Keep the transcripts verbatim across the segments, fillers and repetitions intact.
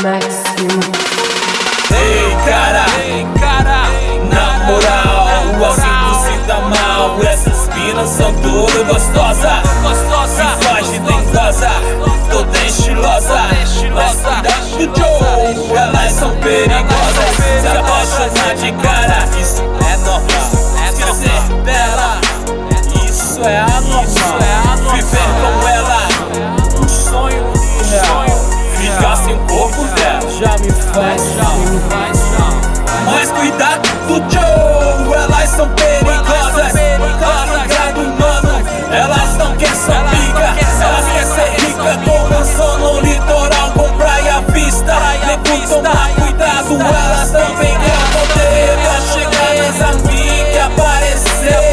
Ei cara, ei cara, na moral, assim tu se dá mal. Essas minas são tudo gostosa, gostosa, se faz de dengosa, toda estilosa. Mas cuidado do Joe, elas são perigosas. Se apaixonar de cara, isso é normal. Esquecer dela, isso é anormal. Viver com ela, um sonho irreal. Ficar sem o corpo dela já me faz mal. Mas cuidado do Joe, elas são perigosas. Tá ligado, mano? Elas não querem só pica, elas querem ser rica com mansão no litoral, com praia à vista. Nego tomar cuidado, elas também querem poder. Pra chegar nas amigas que aparecer.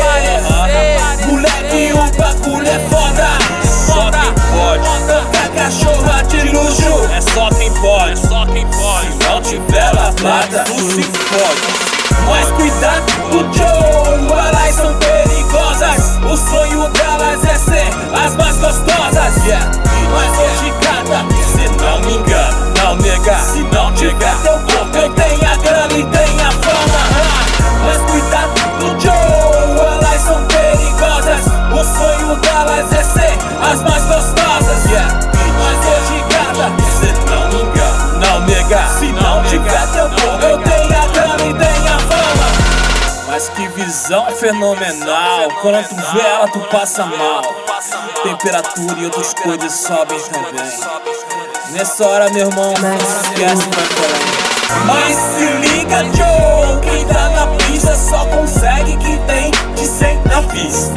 Moleque, o bagulho é foda. Só quem pode tocar cachorra de luxo. É só quem pode, é só quem pode. Se não tiver lavada, tu se fode. Mas cuidado do Joe, elas são perigosas. O sonho delas é ser as mais gostosas, yeah. Mas hoje gata, cê não me engana, não nega. Se não tiver teu corpo, eu tenho a grana e tenho a fama. Mas cuidado do Joe, elas são perigosas. O sonho delas é ser as mais gostosas, yeah. Mas hoje gata, cê não me engana, não nega. Se não tiver teu corpo, eu tenho a grana e tenho a fama. Mas que visão fenomenal. Quando tu vê ela, tu passa mal. Temperatura e outras coisas sobem também. Nessa hora, meu irmão, não esquece pra colar. Mas se liga, Joe, quem tá na pista só consegue que tem de cem na pista.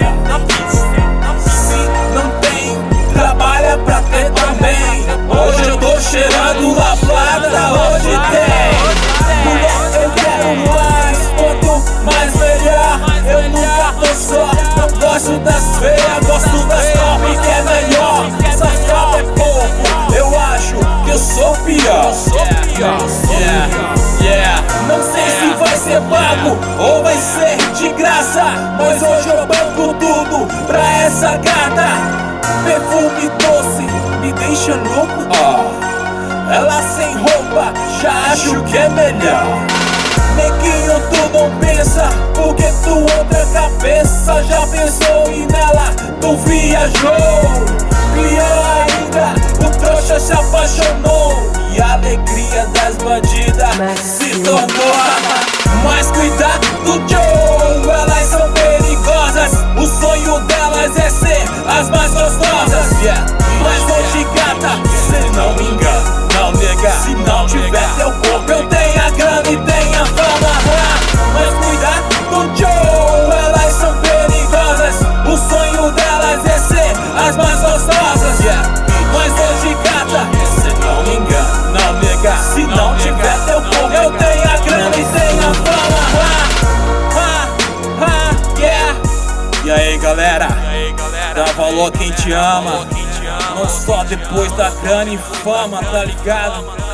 Se não tem, trabalha pra ter também. Hoje eu tô cheirando La Plata, hoje tem. Mulher, eu quero mais, quanto mais melhor. Eu nunca tô só, não gosto das feias, gosto das top que é melhor. Essas top é pouco, eu acho que eu sou pior. Yeah, yeah, yeah. Não sei se vai ser pago ou vai ser de graça, mas hoje eu banco tudo pra essa gata. Perfume doce me deixa louco, oh. Ela sem roupa, já acho que é melhor. Neguinho, tu não pensa, porque tu outra cabeça já pensou e nela tu viajou. Pior ainda, o trouxa se apaixonou e a alegria das bandidas se tornou a... Mas cuidado do Joe, elas são perigosas. O sonho delas é ser as mais gostosas, yeah. Mas hoje gata, cê não me engana, não nega. Se não tiver teu corpo, eu tenho a grana e tenho a fama. Mas cuidado do Joe, elas são perigosas. O sonho delas é ser as mais gostosas, yeah. Mas hoje gata, cê não me engana, não nega. Se não tiver teu corpo, eu tenho a grana e tenho a fama. Ha, ha, ha, yeah. E aí galera, dá valor a quem te ama, não só depois da grana e fama, tá ligado?